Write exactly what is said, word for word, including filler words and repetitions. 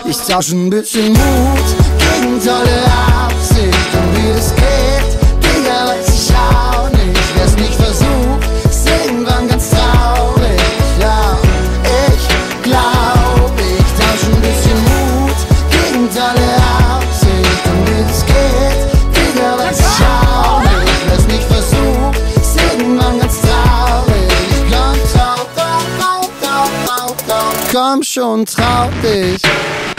Ich tausch ein bisschen Mut gegen tolle Absicht. Und wie das geht, Digga, weiß ich auch nicht. Wer's nicht versucht, ist irgendwann ganz traurig. Ja, ich glaub, ich tausch ein bisschen Mut gegen tolle Absicht. Und wie das geht, Digga, weiß ich auch nicht. Wer's nicht versucht, ist irgendwann ganz traurig. Ich glaub, trau, trau, trau, trau, trau, trau. Komm schon, trau dich.